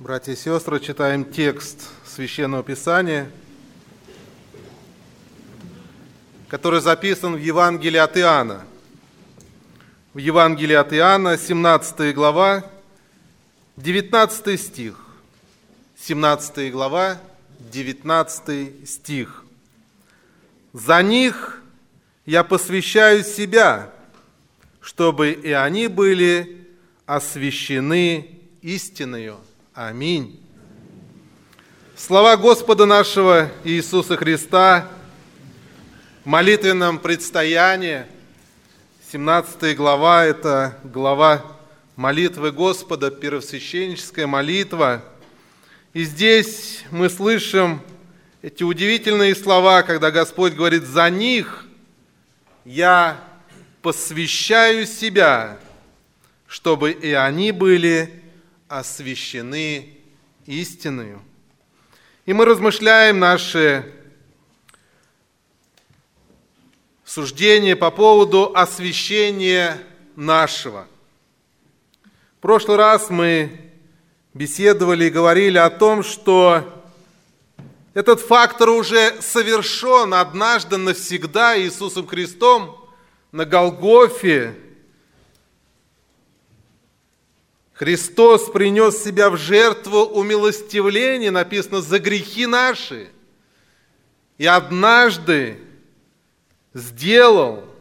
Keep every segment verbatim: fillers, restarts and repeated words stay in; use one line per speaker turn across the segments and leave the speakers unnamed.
Братья и сестры, читаем текст Священного Писания, который записан в Евангелии от Иоанна. В Евангелии от Иоанна, семнадцатая глава, девятнадцатый стих. семнадцатая глава, девятнадцатый стих. «За них я посвящаю себя, чтобы и они были освящены истиною». Аминь. Слова Господа нашего Иисуса Христа в молитвенном предстоянии. семнадцатая глава – это глава молитвы Господа, первосвященническая молитва. И здесь мы слышим эти удивительные слова, когда Господь говорит: «За них я посвящаю себя, чтобы и они были освящены истиною». И мы размышляем наши суждения по поводу освящения нашего. В прошлый раз мы беседовали и говорили о том, что этот фактор уже совершен однажды навсегда Иисусом Христом на Голгофе. Христос принес себя в жертву умилостивления, написано, за грехи наши. И однажды сделал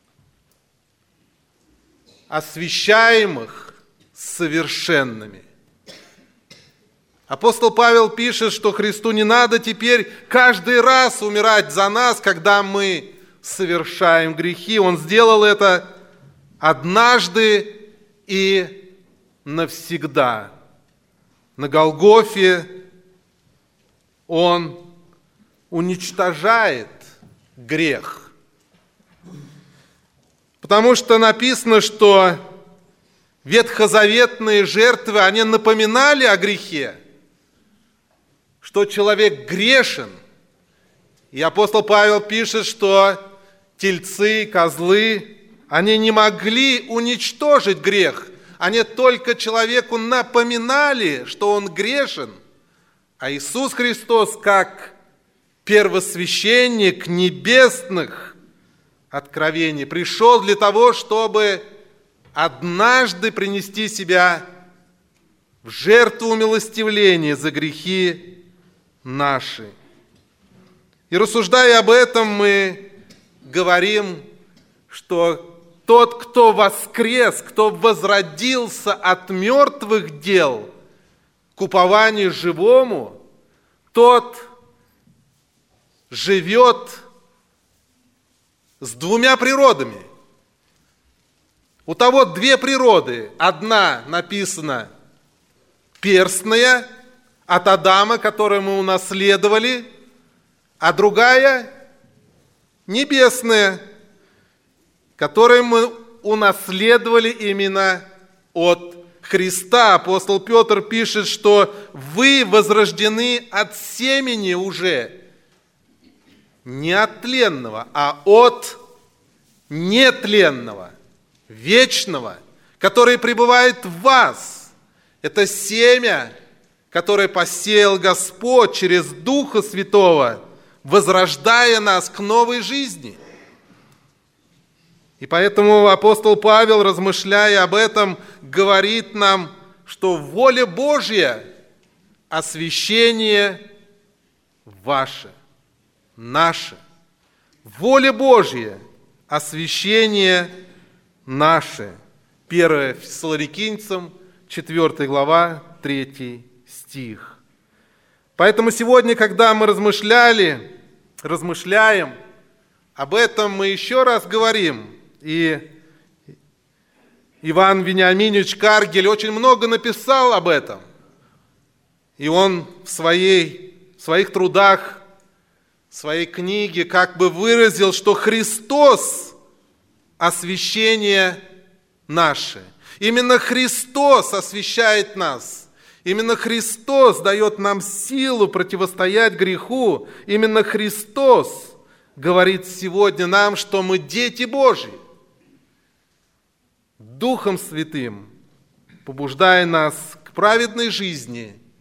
освящаемых совершенными. Апостол Павел пишет, что Христу не надо теперь каждый раз умирать за нас, когда мы совершаем грехи. Он сделал это однажды и навсегда. На Голгофе Он уничтожает грех. Потому что написано, что ветхозаветные жертвы, они напоминали о грехе, что человек грешен. И апостол Павел пишет, что тельцы, козлы, они не могли уничтожить грех. Они только человеку напоминали, что он грешен. А Иисус Христос, как первосвященник небесных откровений, пришел для того, чтобы однажды принести себя в жертву умилостивления за грехи наши. И рассуждая об этом, мы говорим, что тот, кто воскрес, кто возродился от мертвых дел к упованию живому, тот живет с двумя природами. У того две природы. Одна написана перстная, от Адама, которую мы унаследовали, а другая небесная, которую мы унаследовали именно от Христа. Апостол Петр пишет, что вы возрождены от семени уже не от тленного, а от нетленного, вечного, который пребывает в вас. Это семя, которое посеял Господь через Духа Святого, возрождая нас к новой жизни. И поэтому апостол Павел, размышляя об этом, говорит нам, что воля Божья – освящение ваше, наше. Воля Божья – освящение наше. первое Фессалоникийцам, четвёртая глава, третий стих. Поэтому сегодня, когда мы размышляли, размышляем, об этом мы еще раз говорим. И Иван Вениаминович Каргель очень много написал об этом. И он в, своей, в своих трудах, в своей книге как бы выразил, что Христос – освящение наше. Именно Христос освящает нас. Именно Христос дает нам силу противостоять греху. Именно Христос говорит сегодня нам, что мы дети Божьи. Духом Святым побуждая нас к праведной жизни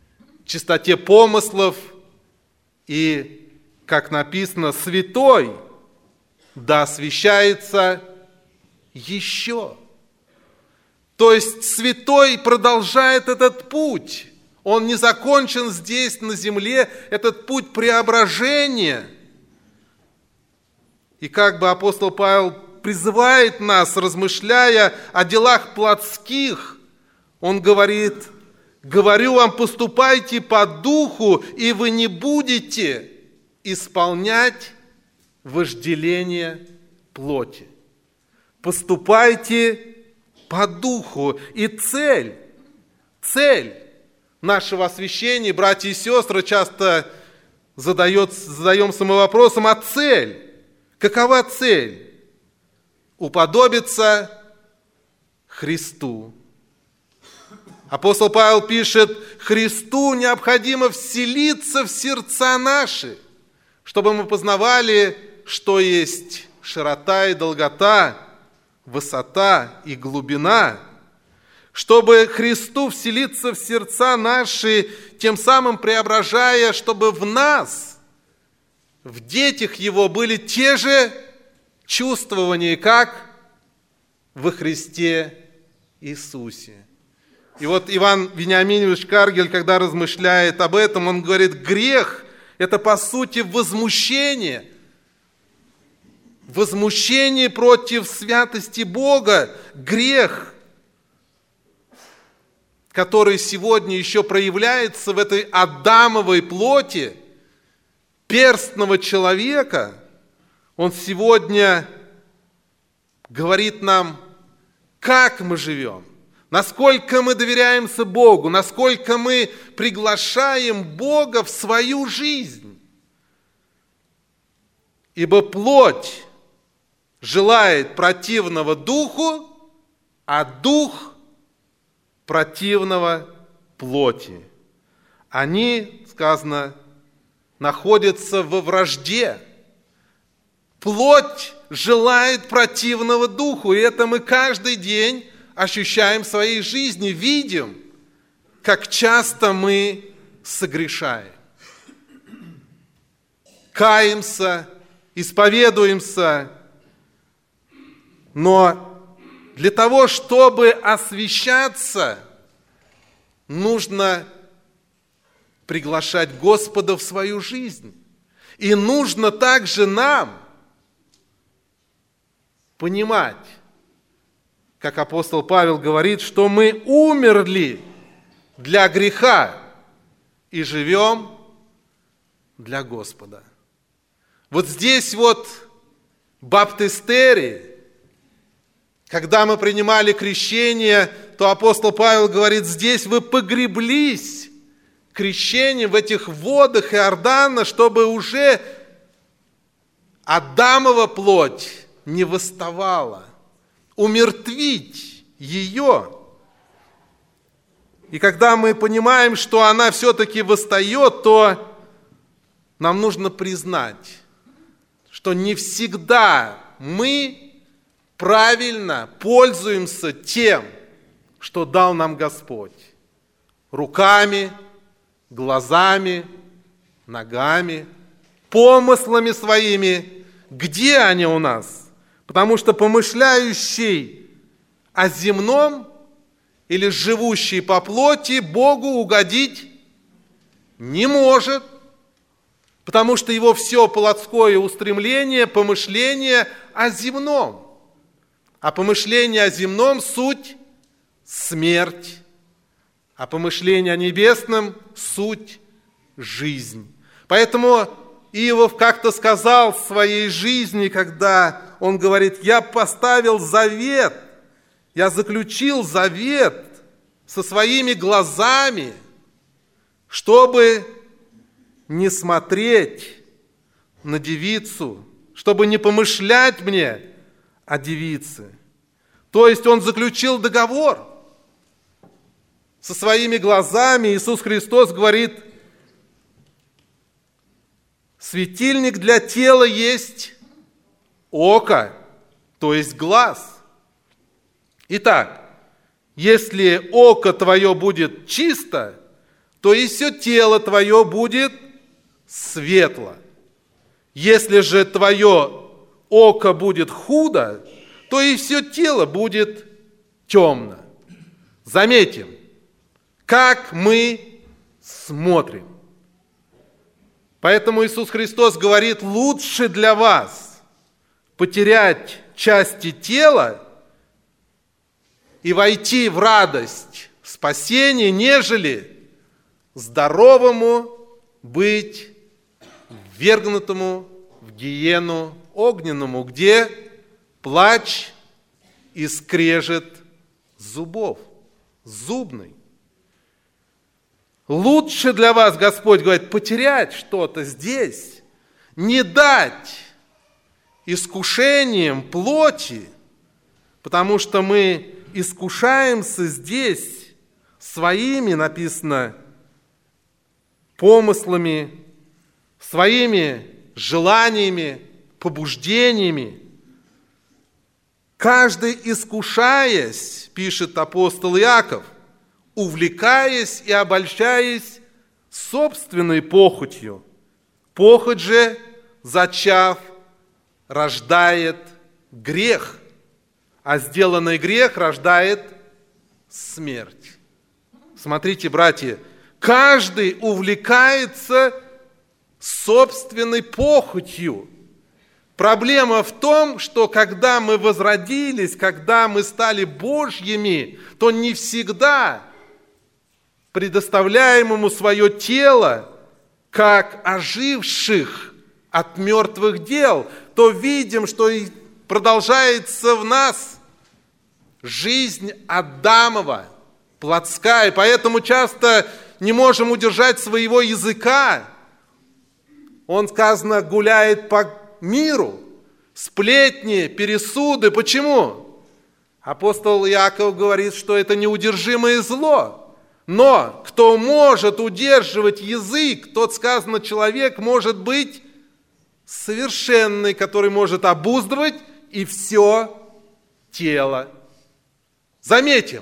чистоте помыслов и, как написано, святой да освящается еще. То есть святой продолжает этот путь. Он не закончен здесь, на земле, этот путь преображения. И как бы апостол Павел призывает нас, размышляя о делах плотских, он говорит: «Говорю вам, поступайте по духу, и вы не будете исполнять вожделение плоти». Поступайте по духу. И цель, цель нашего освящения, братья и сестры, часто задает, задаем самым вопросом: а цель? Какова цель? Уподобиться Христу. Апостол Павел пишет: Христу необходимо вселиться в сердца наши, чтобы мы познавали, что есть широта и долгота, высота и глубина, чтобы Христу вселиться в сердца наши, тем самым преображая, чтобы в нас, в детях Его, были те же чувствования, как во Христе Иисусе. И вот Иван Вениаминович Каргель, когда размышляет об этом, он говорит: грех – это по сути возмущение, возмущение против святости Бога, грех, который сегодня еще проявляется в этой адамовой плоти перстного человека. Он сегодня говорит нам, как мы живем, насколько мы доверяемся Богу, насколько мы приглашаем Бога в свою жизнь. Ибо плоть желает противного духу, а дух противного плоти. Они, сказано, находятся во вражде. Плоть желает противного духу, и это мы каждый день ощущаем в своей жизни, видим, как часто мы согрешаем. Каемся, исповедуемся, но для того, чтобы освящаться, нужно приглашать Господа в свою жизнь. И нужно также нам понимать, как апостол Павел говорит, что мы умерли для греха и живем для Господа. Вот здесь вот баптистерии, когда мы принимали крещение, то апостол Павел говорит: здесь вы погреблись крещением в этих водах Иордана, чтобы уже Адамова плоть не восставала, умертвить ее. И когда мы понимаем, что она все-таки восстает, то нам нужно признать, что не всегда мы правильно пользуемся тем, что дал нам Господь. Руками, глазами, ногами, помыслами своими. Где они у нас? Потому что помышляющий о земном или живущий по плоти Богу угодить не может, потому что его все плотское устремление, помышление о земном. А помышление о земном – суть смерть, а помышление о небесном – суть жизнь. Поэтому Иов как-то сказал в своей жизни, когда он говорит: я поставил завет, я заключил завет со своими глазами, чтобы не смотреть на девицу, чтобы не помышлять мне о девице. То есть он заключил договор со своими глазами. Иисус Христос говорит: светильник для тела есть око, то есть глаз. Итак, если око твое будет чисто, то и все тело твое будет светло. Если же твое око будет худо, то и все тело будет темно. Заметим, как мы смотрим. Поэтому Иисус Христос говорит, лучше для вас потерять части тела и войти в радость спасения, нежели здоровому быть ввергнутому в гиену огненному, где плач и скрежет зубов, зубный. Лучше для вас, Господь говорит, потерять что-то здесь, не дать искушениям плоти, потому что мы искушаемся здесь своими, написано, помыслами, своими желаниями, побуждениями. Каждый, искушаясь, пишет апостол Иаков, увлекаясь и обольщаясь собственной похотью. Похоть же, зачав, рождает грех, а сделанный грех рождает смерть. Смотрите, братья, каждый увлекается собственной похотью. Проблема в том, что когда мы возродились, когда мы стали Божьими, то не всегда предоставляем Ему свое тело, как оживших от мертвых дел, то видим, что и продолжается в нас жизнь Адамова, плотская, поэтому часто не можем удержать своего языка. Он, сказано, гуляет по миру, сплетни, пересуды. Почему? Апостол Иаков говорит, что это неудержимое зло. Но кто может удерживать язык, тот, сказано, человек может быть совершенный, который может обуздывать и все тело. Заметим,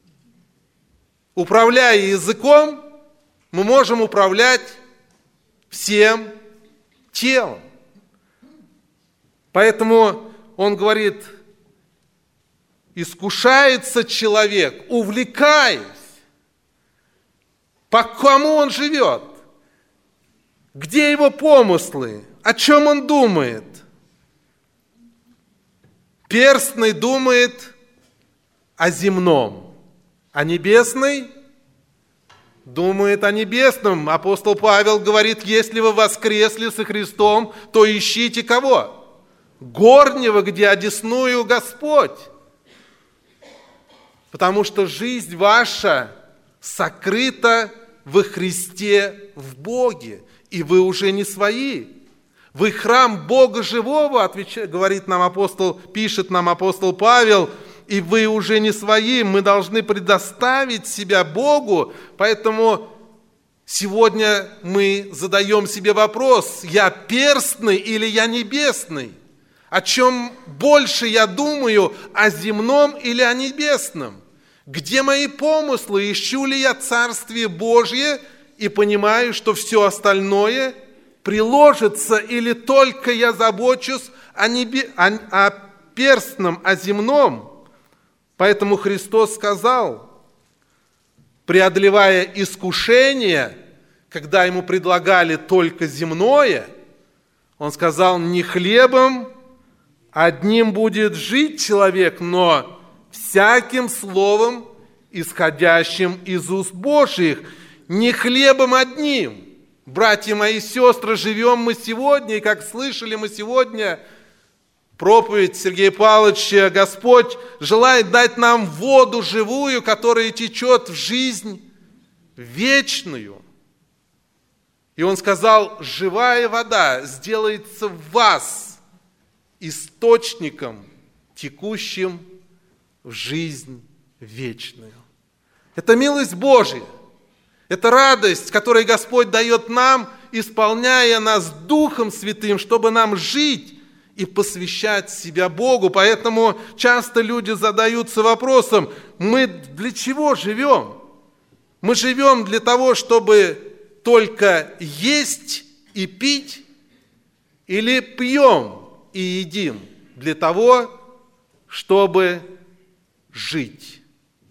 управляя языком, мы можем управлять всем телом. Поэтому он говорит, искушается человек, увлекаясь. По кому он живет? Где его помыслы? О чем он думает? Перстный думает о земном, а небесный думает о небесном. Апостол Павел говорит, если вы воскресли со Христом, то ищите кого? Горнего, где одесную Господь. Потому что жизнь ваша сокрыта во Христе в Боге, и вы уже не свои. Вы храм Бога живого, отвечает, говорит нам апостол, пишет нам апостол Павел, и вы уже не свои. Мы должны предоставить себя Богу, поэтому сегодня мы задаем себе вопрос, я перстный или я небесный? О чем больше я думаю, о земном или о небесном? Где мои помыслы? Ищу ли я Царствие Божье и понимаю, что все остальное приложится, или только я забочусь о, небе, о, о перстном, о земном? Поэтому Христос сказал, преодолевая искушение, когда Ему предлагали только земное, Он сказал, не хлебом одним будет жить человек, но всяким словом, исходящим из уст Божьих, не хлебом одним. Братья мои и сестры, живем мы сегодня, и как слышали мы сегодня проповедь Сергея Павловича, Господь желает дать нам воду живую, которая течет в жизнь вечную. И Он сказал, живая вода сделается в вас источником, текущим в жизнь вечную. Это милость Божья. Это радость, которую Господь дает нам, исполняя нас Духом Святым, чтобы нам жить и посвящать себя Богу. Поэтому часто люди задаются вопросом, мы для чего живем? Мы живем для того, чтобы только есть и пить, или пьем и едим для того, чтобы жить.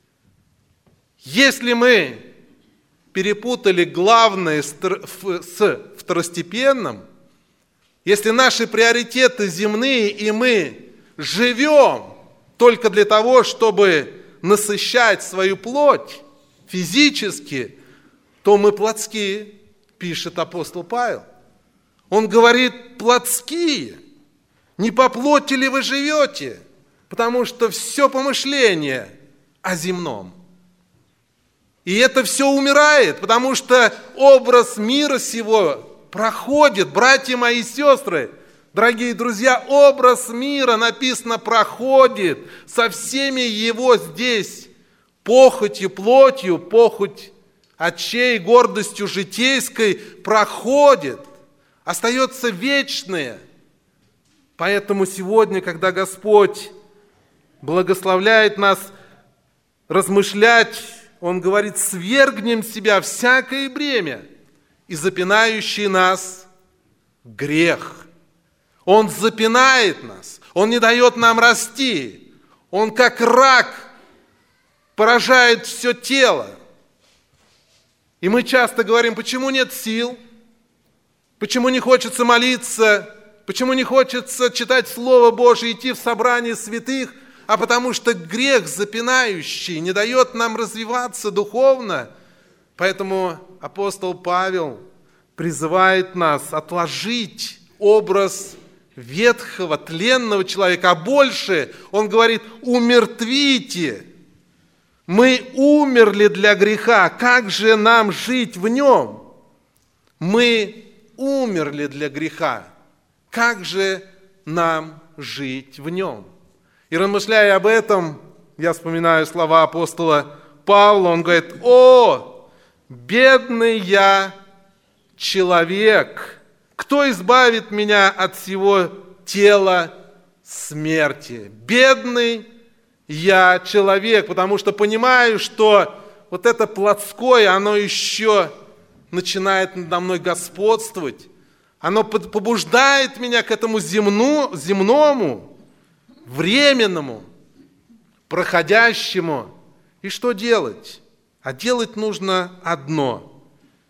Если мы перепутали главное с второстепенным, если наши приоритеты земные, и мы живем только для того, чтобы насыщать свою плоть физически, то мы плотские, пишет апостол Павел. Он говорит, плотские, не по плоти ли вы живете, потому что все помышление о земном. И это все умирает, потому что образ мира сего проходит, братья мои и сестры, дорогие друзья, образ мира, написано, проходит со всеми его здесь похотью, плотью, похоть очей, гордостью житейской проходит, остается вечное. Поэтому сегодня, когда Господь благословляет нас размышлять, Он говорит, свергнем с себя всякое бремя и запинающий нас грех. Он запинает нас, Он не дает нам расти, Он как рак поражает все тело. И мы часто говорим, почему нет сил, почему не хочется молиться, почему не хочется читать Слово Божие, идти в собрание святых, а потому что грех запинающий не дает нам развиваться духовно. Поэтому апостол Павел призывает нас отложить образ ветхого, тленного человека, а больше, он говорит, умертвите. Мы умерли для греха, как же нам жить в нем? Мы умерли для греха, как же нам жить в нем? И размышляя об этом, я вспоминаю слова апостола Павла, он говорит, о, бедный я человек, кто избавит меня от всего тела смерти? Бедный я человек, потому что понимаю, что вот это плотское, оно еще начинает надо мной господствовать. Оно побуждает меня к этому земну, земному, временному, проходящему. И что делать? А делать нужно одно.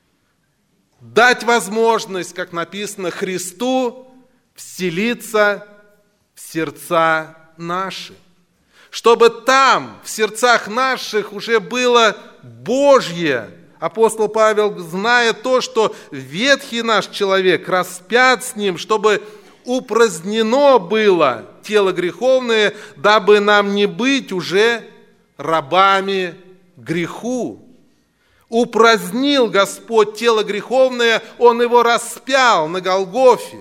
Дать возможность, как написано, Христу вселиться в сердца наши. Чтобы там, в сердцах наших, уже было Божье. Апостол Павел, зная то, что ветхий наш человек распят с ним, чтобы упразднено было тело греховное, дабы нам не быть уже рабами греху. Упразднил Господь тело греховное, Он его распял на Голгофе.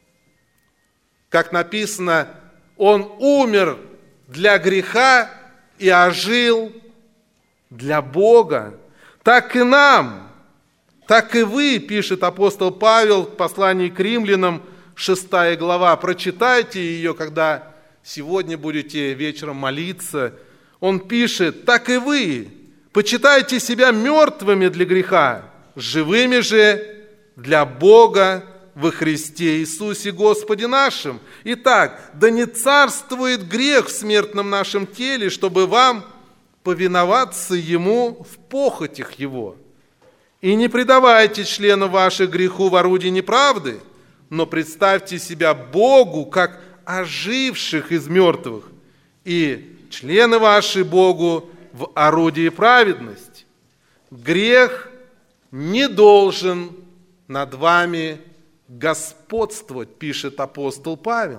Как написано, Он умер для греха и ожил для Бога. Так и нам, так и вы, пишет апостол Павел в послании к римлянам, шестая глава. Прочитайте ее, когда сегодня будете вечером молиться. Он пишет, так и вы, почитайте себя мертвыми для греха, живыми же для Бога во Христе Иисусе Господе нашим. Итак, да не царствует грех в смертном нашем теле, чтобы вам повиноваться Ему в похотях Его. И не предавайте членов ваших греху в орудии неправды, но представьте себя Богу, как оживших из мертвых, и члены ваши Богу в орудии праведности. Грех не должен над вами господствовать, пишет апостол Павел.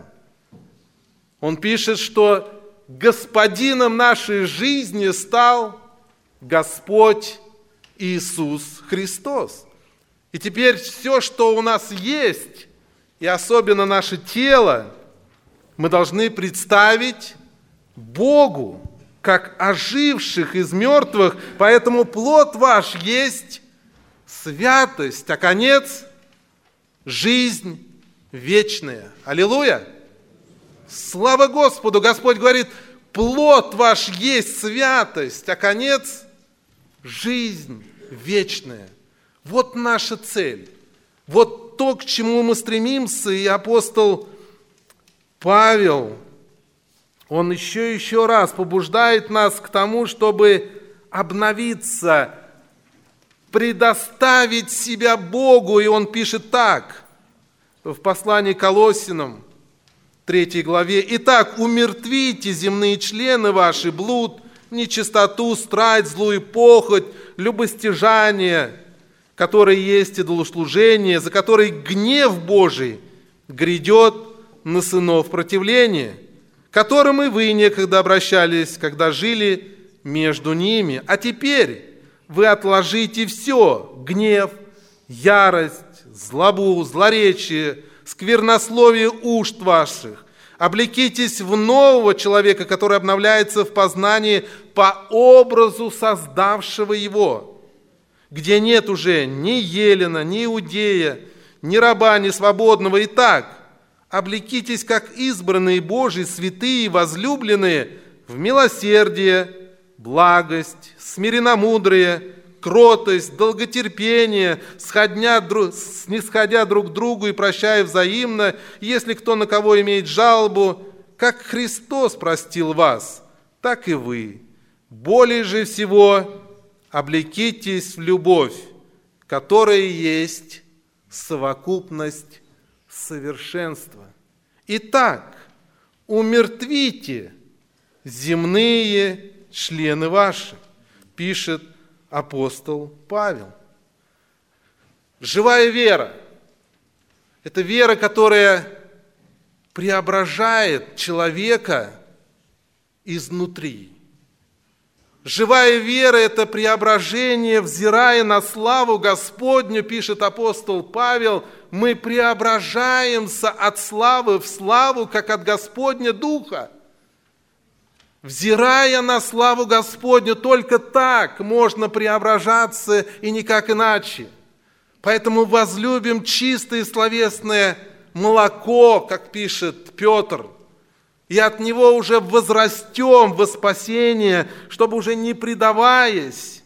Он пишет, что господином нашей жизни стал Господь Иисус Христос. И теперь все, что у нас есть, и особенно наше тело, мы должны представить Богу, как оживших из мертвых, поэтому плод ваш есть святость, а конец – жизнь вечная. Аллилуйя! Слава Господу! Господь говорит, плод ваш есть святость, а конец – жизнь вечное. Вот наша цель. Вот то, к чему мы стремимся. И апостол Павел, он еще и еще раз побуждает нас к тому, чтобы обновиться, предоставить себя Богу. И он пишет так в послании к Колоссянам, третьей главе. «Итак, умертвите земные члены ваши, блуд, нечистоту, страсть, злую похоть, любостяжание, которые есть идолослужение, за которые гнев Божий грядет на сынов противления, которым и вы некогда обращались, когда жили между ними. А теперь вы отложите все: гнев, ярость, злобу, злоречие, сквернословие уст ваших. Облекитесь в нового человека, который обновляется в познании по образу создавшего его, где нет уже ни елена, ни иудея, ни раба, ни свободного. Итак, облекитесь, как избранные Божьи, святые, возлюбленные, в милосердие, благость, смиренномудрие, кротость, долготерпение, сходня, снисходя друг к другу и прощая взаимно, если кто на кого имеет жалобу, как Христос простил вас, так и вы. Более же всего облекитесь в любовь, которая есть совокупность совершенства. Итак, умертвите земные члены ваши, пишет апостол Павел. Живая вера – это вера, которая преображает человека изнутри. Живая вера – это преображение, взирая на славу Господню, пишет апостол Павел, мы преображаемся от славы в славу, как от Господня Духа. Взирая на славу Господню, только так можно преображаться и никак иначе. Поэтому возлюбим чистое словесное молоко, как пишет Петр, и от него уже возрастем во спасение, чтобы уже не предаваясь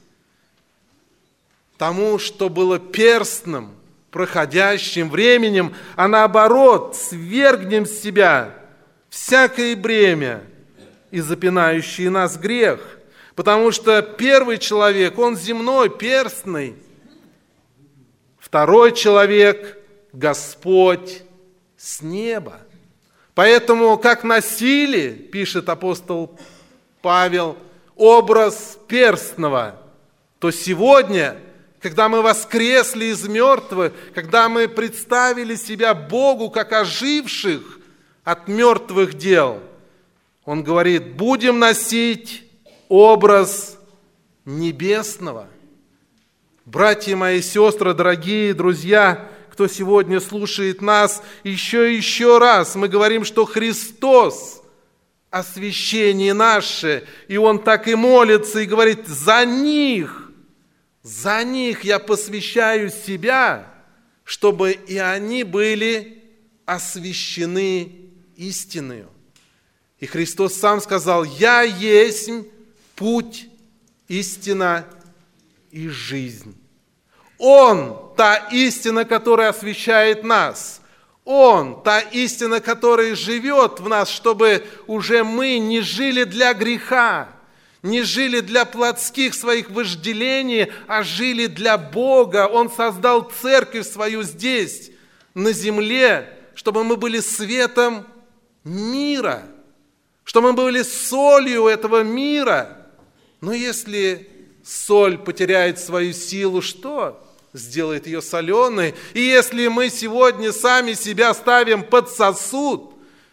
тому, что было перстным, проходящим временем, а наоборот, свергнем с себя всякое бремя и запинающий нас грех. Потому что первый человек, он земной, перстный. Второй человек – Господь с неба. Поэтому, как носили, пишет апостол Павел, образ перстного, то сегодня, когда мы воскресли из мертвых, когда мы представили себя Богу как оживших от мертвых дел, он говорит, будем носить образ небесного. Братья мои и сестры, дорогие друзья, кто сегодня слушает нас, еще и еще раз мы говорим, что Христос – освящение наше, и Он так и молится, и говорит, за них, за них я посвящаю себя, чтобы и они были освящены истиною. И Христос сам сказал, «Я есть путь, истина и жизнь». Он – та истина, которая освящает нас. Он – та истина, которая живет в нас, чтобы уже мы не жили для греха, не жили для плотских своих вожделений, а жили для Бога. Он создал церковь свою здесь, на земле, чтобы мы были светом мира, чтобы мы были солью этого мира. Но если соль потеряет свою силу, что сделает ее соленой? И если мы сегодня сами себя ставим под сосуд,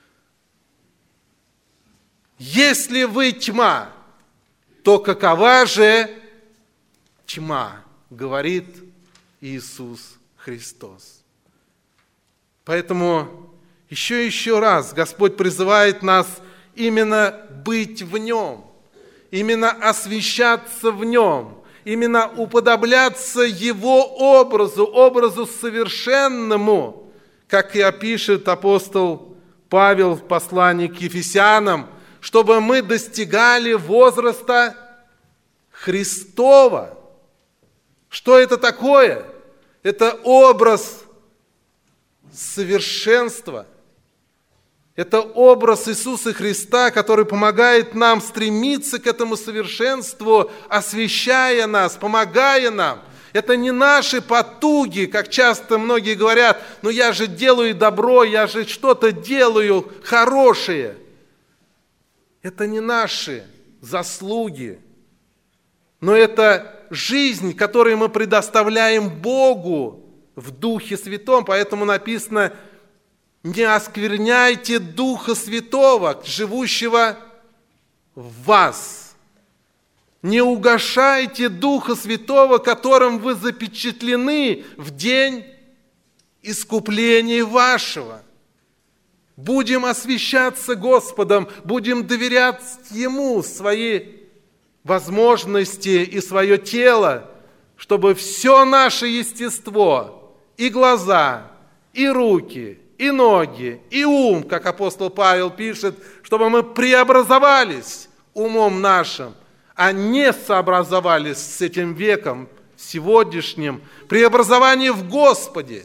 если вы тьма, то какова же тьма, говорит Иисус Христос. Поэтому еще и еще раз Господь призывает нас именно быть в Нем, именно освящаться в Нем, именно уподобляться Его образу, образу совершенному, как и опишет апостол Павел в послании к Ефесянам, чтобы мы достигали возраста Христова. Что это такое? Это образ совершенства. Это образ Иисуса Христа, который помогает нам стремиться к этому совершенству, освящая нас, помогая нам. Это не наши потуги, как часто многие говорят, ну я же делаю добро, я же что-то делаю хорошее. Это не наши заслуги, но это жизнь, которую мы предоставляем Богу в Духе Святом. Поэтому написано: не оскверняйте Духа Святого, живущего в вас. Не угашайте Духа Святого, которым вы запечатлены в день искупления вашего. Будем освящаться Господом, будем доверять Ему свои возможности и свое тело, чтобы все наше естество, и глаза, и руки, и ноги, и ум, как апостол Павел пишет, чтобы мы преобразовались умом нашим, а не сообразовались с этим веком сегодняшним. Преобразование в Господе.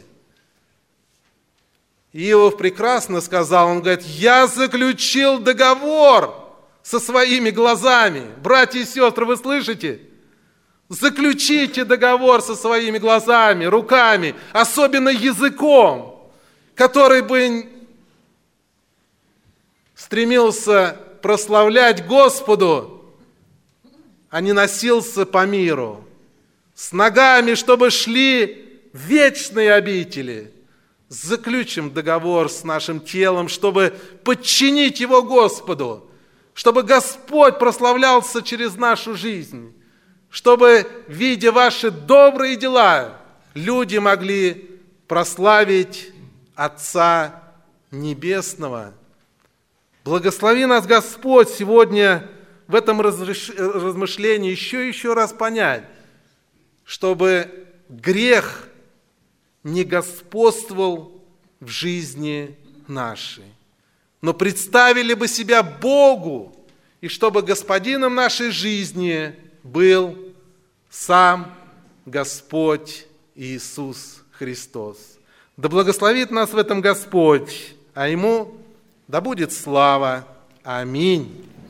Иов прекрасно сказал, он говорит: я заключил договор со своими глазами. Братья и сестры, вы слышите? Заключите договор со своими глазами, руками, особенно языком, который бы стремился прославлять Господу, а не носился по миру. С ногами, чтобы шли в вечные обители. Заключим договор с нашим телом, чтобы подчинить его Господу, чтобы Господь прославлялся через нашу жизнь, чтобы, видя ваши добрые дела, люди могли прославить Отца Небесного. Благослови нас, Господь, сегодня в этом размышлении еще и еще раз понять, чтобы грех не господствовал в жизни нашей, но представили бы себя Богу, и чтобы господином нашей жизни был сам Господь Иисус Христос. Да благословит нас в этом Господь, а Ему да будет слава. Аминь.